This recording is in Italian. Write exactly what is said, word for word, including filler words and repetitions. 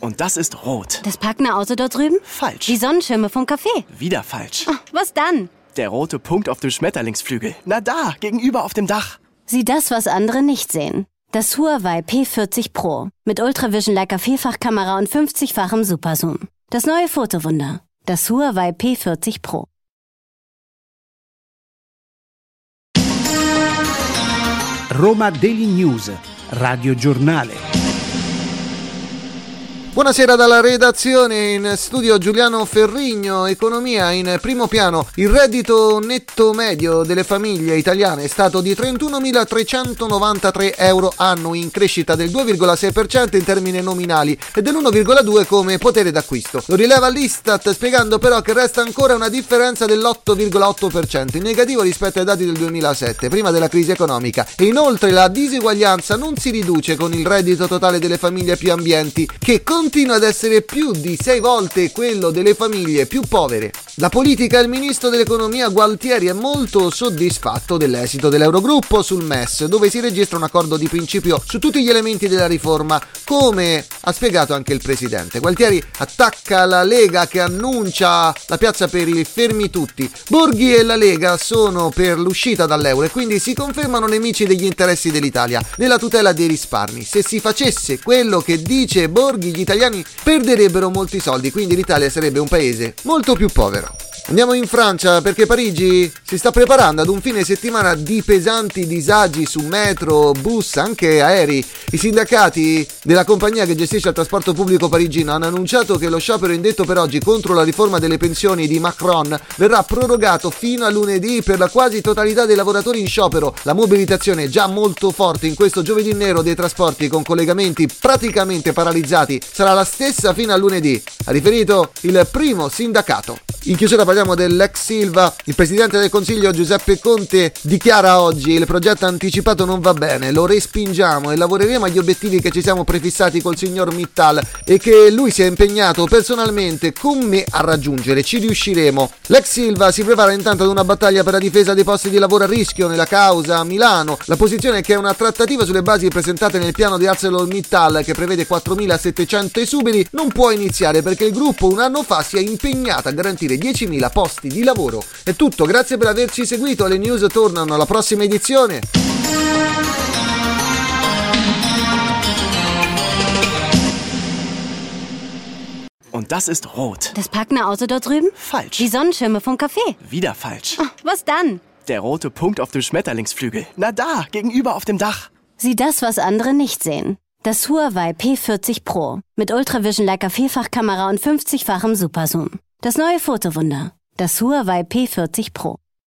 Und das ist rot. Das parkende Auto dort drüben? Falsch. Die Sonnenschirme vom Café? Wieder falsch. Oh, was dann? Der rote Punkt auf dem Schmetterlingsflügel. Na da, gegenüber auf dem Dach. Sieh das, was andere nicht sehen. Das Huawei P vierzig Pro. Mit Ultravision Leica Vielfachkamera und fünfzigfachem Superzoom. Das neue Fotowunder. Das Huawei P vierzig Pro. Roma Daily News, Radio Giornale. Buonasera dalla redazione, in studio Giuliano Ferrigno. Economia in primo piano. Il reddito netto medio delle famiglie italiane è stato di trentunomilatrecentonovantatré euro annui, in crescita del due virgola sei per cento in termini nominali e dell'uno virgola due per cento come potere d'acquisto. Lo rileva l'Istat, spiegando però che resta ancora una differenza dell'otto virgola otto per cento in negativo rispetto ai dati del duemilasette, prima della crisi economica. E inoltre la disuguaglianza non si riduce con il reddito totale delle famiglie più abbienti, che continua ad essere più di sei volte quello delle famiglie più povere. La politica, il ministro dell'economia Gualtieri è molto soddisfatto dell'esito dell'Eurogruppo sul M E S, dove si registra un accordo di principio su tutti gli elementi della riforma, come ha spiegato anche il presidente. Gualtieri attacca la Lega, che annuncia la piazza per i fermi tutti. Borghi e la Lega sono per l'uscita dall'euro e quindi si confermano nemici degli interessi dell'Italia nella tutela dei risparmi. Se si facesse quello che dice Borghi, gli italiani perderebbero molti soldi, quindi l'Italia sarebbe un paese molto più povero. Andiamo in Francia, perché Parigi si sta preparando ad un fine settimana di pesanti disagi su metro, bus, anche aerei. I sindacati della compagnia che gestisce il trasporto pubblico parigino hanno annunciato che lo sciopero indetto per oggi contro la riforma delle pensioni di Macron verrà prorogato fino a lunedì per la quasi totalità dei lavoratori in sciopero. La mobilitazione è già molto forte in questo giovedì nero dei trasporti, con collegamenti praticamente paralizzati, sarà la stessa fino a lunedì, ha riferito il primo sindacato. In chiusura parliamo dell'ex Silva. Il presidente del Consiglio Giuseppe Conte dichiara oggi: il progetto anticipato non va bene, lo respingiamo e lavoreremo agli obiettivi che ci siamo prefissati col signor Mittal e che lui si è impegnato personalmente con me a raggiungere. Ci riusciremo. L'ex Silva si prepara intanto ad una battaglia per la difesa dei posti di lavoro a rischio nella causa a Milano. La posizione è che una trattativa sulle basi presentate nel piano di ArcelorMittal, che prevede quattromilasettecento esuberi, non può iniziare perché il gruppo un anno fa si è impegnato a garantire diecimila posti di lavoro. È tutto, grazie per averci seguito. Le news tornano alla prossima edizione. Und das ist rot. Das parkende Auto dort drüben? Falsch. Die Sonnenschirme vom Café? Wieder falsch. Oh, was dann? Der rote Punkt auf dem Schmetterlingsflügel. Na da, gegenüber auf dem Dach. Sieh das, was andere nicht sehen. Das Huawei P vierzig Pro. Mit Ultravision Leica Vielfachkamera und fünfzigfachem Superzoom. Das neue Fotowunder. Das Huawei P vierzig Pro.